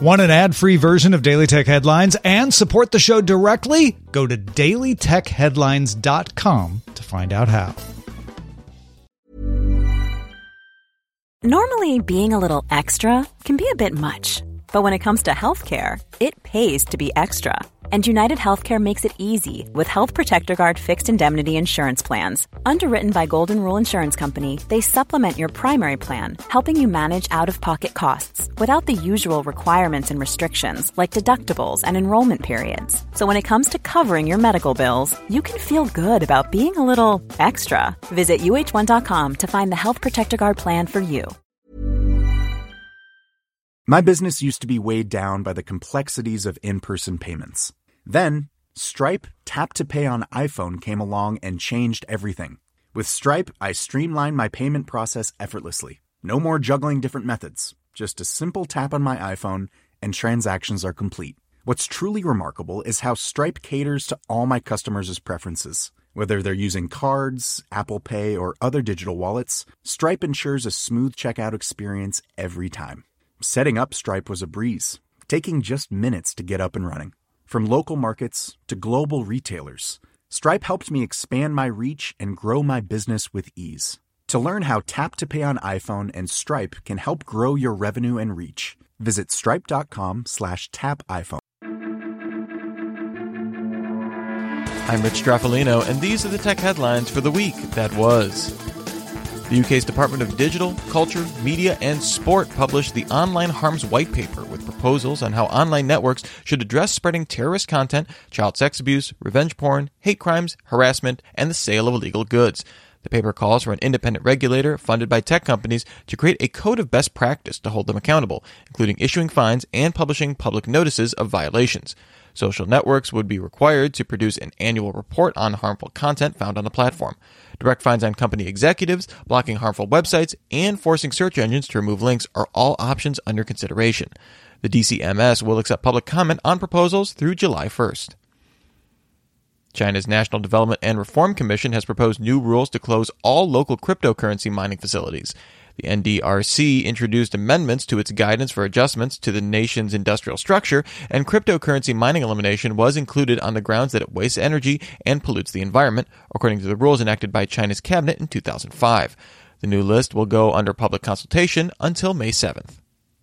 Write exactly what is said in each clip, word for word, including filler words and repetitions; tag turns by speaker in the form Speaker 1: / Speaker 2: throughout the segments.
Speaker 1: Want an ad-free version of Daily Tech Headlines and support the show directly? Go to daily tech headlines dot com to find out how.
Speaker 2: Normally, being a little extra can be a bit much. But when it comes to healthcare, it pays to be extra. And United Healthcare makes it easy with Health Protector Guard fixed indemnity insurance plans. Underwritten by Golden Rule Insurance Company, they supplement your primary plan, helping you manage out-of-pocket costs without the usual requirements and restrictions like deductibles and enrollment periods. So when it comes to covering your medical bills, you can feel good about being a little extra. Visit U H one dot com to find the Health Protector Guard plan for you.
Speaker 3: My business used to be weighed down by the complexities of in-person payments. Then, Stripe Tap to Pay on iPhone came along and changed everything. With Stripe, I streamlined my payment process effortlessly. No more juggling different methods. Just a simple tap on my iPhone and transactions are complete. What's truly remarkable is how Stripe caters to all my customers' preferences. Whether they're using cards, Apple Pay, or other digital wallets, Stripe ensures a smooth checkout experience every time. Setting up Stripe was a breeze, taking just minutes to get up and running. From local markets to global retailers, Stripe helped me expand my reach and grow my business with ease. To learn how Tap to Pay on iPhone and Stripe can help grow your revenue and reach, visit stripe.com slash tap iPhone.
Speaker 4: I'm Rich Straffolino, and these are the tech headlines for the week that was. The U K's Department of Digital, Culture, Media and Sport published the Online Harms White Paper with proposals on how online networks should address spreading terrorist content, child sex abuse, revenge porn, hate crimes, harassment, and the sale of illegal goods. The paper calls for an independent regulator funded by tech companies to create a code of best practice to hold them accountable, including issuing fines and publishing public notices of violations. Social networks would be required to produce an annual report on harmful content found on the platform. Direct fines on company executives, blocking harmful websites, and forcing search engines to remove links are all options under consideration. The D C M S will accept public comment on proposals through July first. China's National Development and Reform Commission has proposed new rules to close all local cryptocurrency mining facilities. The N D R C introduced amendments to its guidance for adjustments to the nation's industrial structure, and cryptocurrency mining elimination was included on the grounds that it wastes energy and pollutes the environment, according to the rules enacted by China's cabinet in two thousand five. The new list will go under public consultation until May seventh.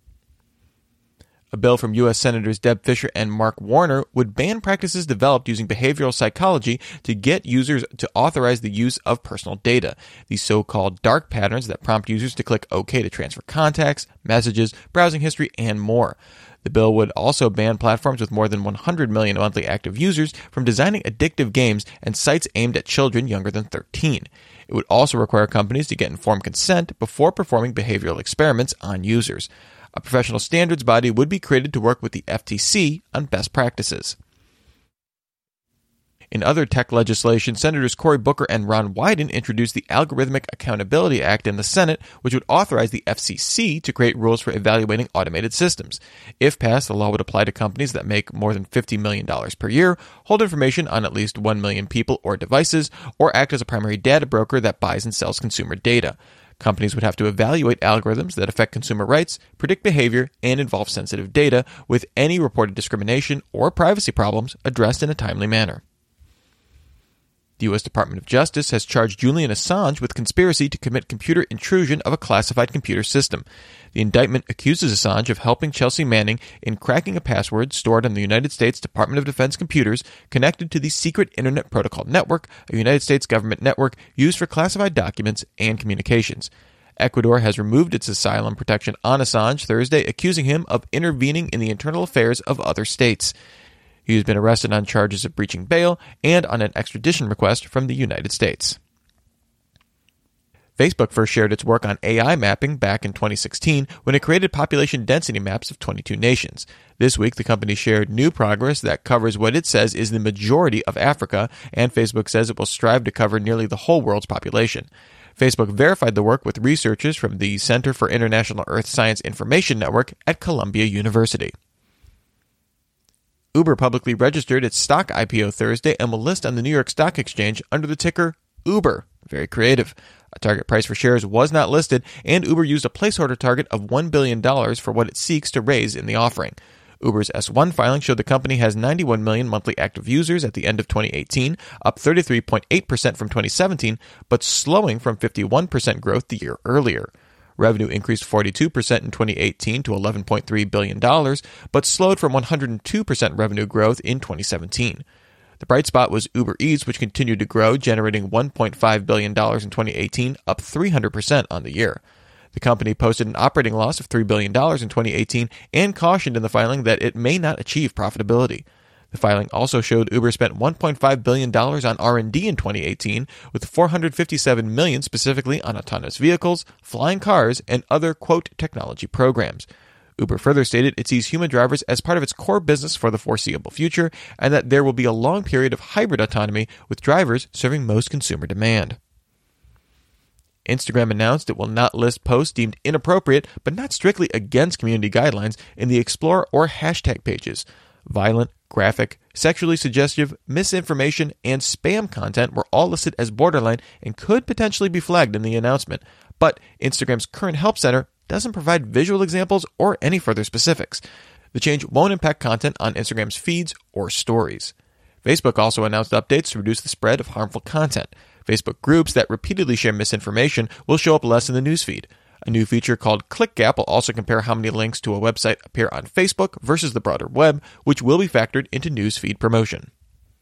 Speaker 4: A bill from U S Senators Deb Fischer and Mark Warner would ban practices developed using behavioral psychology to get users to authorize the use of personal data. These so-called dark patterns that prompt users to click OK to transfer contacts, messages, browsing history, and more. The bill would also ban platforms with more than one hundred million monthly active users from designing addictive games and sites aimed at children younger than thirteen. It would also require companies to get informed consent before performing behavioral experiments on users. A professional standards body would be created to work with the F T C on best practices. In other tech legislation, Senators Cory Booker and Ron Wyden introduced the Algorithmic Accountability Act in the Senate, which would authorize the F C C to create rules for evaluating automated systems. If passed, the law would apply to companies that make more than fifty million dollars per year, hold information on at least one million people or devices, or act as a primary data broker that buys and sells consumer data. Companies would have to evaluate algorithms that affect consumer rights, predict behavior, and involve sensitive data, with any reported discrimination or privacy problems addressed in a timely manner. The U S Department of Justice has charged Julian Assange with conspiracy to commit computer intrusion of a classified computer system. The indictment accuses Assange of helping Chelsea Manning in cracking a password stored on the United States Department of Defense computers connected to the Secret Internet Protocol Network, a United States government network used for classified documents and communications. Ecuador has removed its asylum protection on Assange Thursday, accusing him of intervening in the internal affairs of other states. He has been arrested on charges of breaching bail and on an extradition request from the United States. Facebook first shared its work on A I mapping back in twenty sixteen when it created population density maps of twenty-two nations. This week, the company shared new progress that covers what it says is the majority of Africa, and Facebook says it will strive to cover nearly the whole world's population. Facebook verified the work with researchers from the Center for International Earth Science Information Network at Columbia University. Uber publicly registered its stock I P O Thursday and will list on the New York Stock Exchange under the ticker Uber. Very creative. A target price for shares was not listed, and Uber used a placeholder target of one billion dollars for what it seeks to raise in the offering. Uber's S one filing showed the company has ninety-one million monthly active users at the end of twenty eighteen, up thirty-three point eight percent from twenty seventeen, but slowing from fifty-one percent growth the year earlier. Revenue increased forty-two percent in twenty eighteen to eleven point three billion dollars, but slowed from one hundred two percent revenue growth in twenty seventeen. The bright spot was Uber Eats, which continued to grow, generating one point five billion dollars in twenty eighteen, up three hundred percent on the year. The company posted an operating loss of three billion dollars in twenty eighteen and cautioned in the filing that it may not achieve profitability. The filing also showed Uber spent one point five billion dollars on R and D in twenty eighteen, with four hundred fifty-seven million dollars specifically on autonomous vehicles, flying cars, and other, quote, technology programs. Uber further stated it sees human drivers as part of its core business for the foreseeable future, and that there will be a long period of hybrid autonomy with drivers serving most consumer demand. Instagram announced it will not list posts deemed inappropriate but not strictly against community guidelines in the Explore or hashtag pages. Violent, graphic, sexually suggestive, misinformation, and spam content were all listed as borderline and could potentially be flagged in the announcement. But Instagram's current help center doesn't provide visual examples or any further specifics. The change won't impact content on Instagram's feeds or stories. Facebook also announced updates to reduce the spread of harmful content. Facebook groups that repeatedly share misinformation will show up less in the newsfeed. A new feature called ClickGap will also compare how many links to a website appear on Facebook versus the broader web, which will be factored into newsfeed promotion.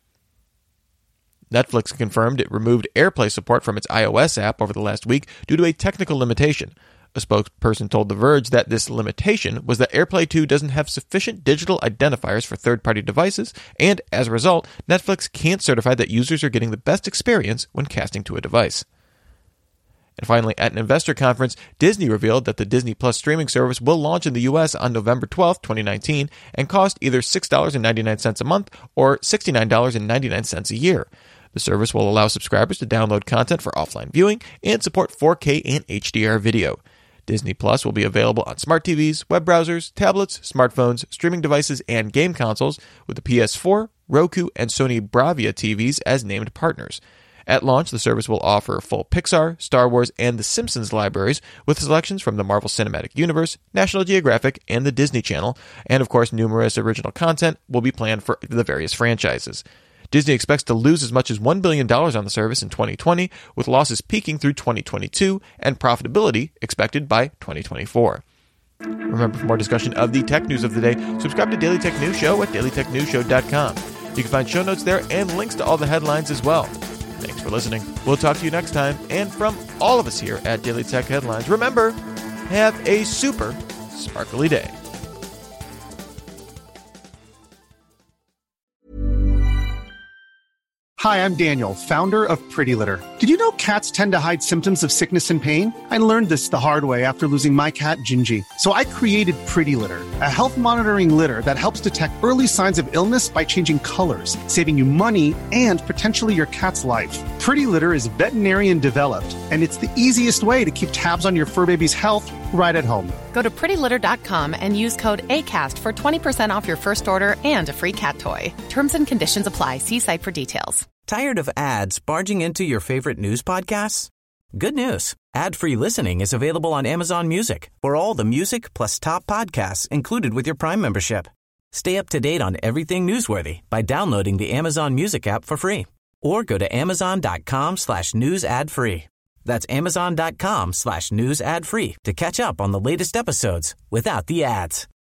Speaker 4: Netflix confirmed it removed AirPlay support from its iOS app over the last week due to a technical limitation. A spokesperson told The Verge that this limitation was that AirPlay two doesn't have sufficient digital identifiers for third-party devices, and as a result, Netflix can't certify that users are getting the best experience when casting to a device. And finally, at an investor conference, Disney revealed that the Disney Plus streaming service will launch in the U S on November twelfth, twenty nineteen, and cost either six dollars and ninety-nine cents a month or sixty-nine dollars and ninety-nine cents a year. The service will allow subscribers to download content for offline viewing and support four K and H D R video. Disney Plus will be available on smart T Vs, web browsers, tablets, smartphones, streaming devices, and game consoles, with the P S four, Roku, and Sony Bravia T Vs as named partners. At launch, the service will offer full Pixar, Star Wars, and The Simpsons libraries, with selections from the Marvel Cinematic Universe, National Geographic, and the Disney Channel, and of course, numerous original content will be planned for the various franchises. Disney expects to lose as much as one billion dollars on the service in twenty twenty, with losses peaking through twenty twenty-two and profitability expected by twenty twenty-four. Remember, for more discussion of the tech news of the day, subscribe to Daily Tech News Show at daily tech news show dot com. You can find show notes there and links to all the headlines as well. Thanks for listening. We'll talk to you next time. And from all of us here at Daily Tech Headlines, remember, have a super sparkly day.
Speaker 5: Hi, I'm Daniel, founder of Pretty Litter. Did you know cats tend to hide symptoms of sickness and pain? I learned this the hard way after losing my cat, Gingy. So I created Pretty Litter, a health monitoring litter that helps detect early signs of illness by changing colors, saving you money and potentially your cat's life. Pretty Litter is veterinarian developed, and it's the easiest way to keep tabs on your fur baby's health right at home.
Speaker 6: Go to pretty litter dot com and use code ACAST for twenty percent off your first order and a free cat toy. Terms and conditions apply. See site for details.
Speaker 7: Tired of ads barging into your favorite news podcasts? Good news. Ad-free listening is available on Amazon Music for all the music plus top podcasts included with your Prime membership. Stay up to date on everything newsworthy by downloading the Amazon Music app for free or go to amazon.com slash news ad free. That's amazon.com slash news ad free to catch up on the latest episodes without the ads.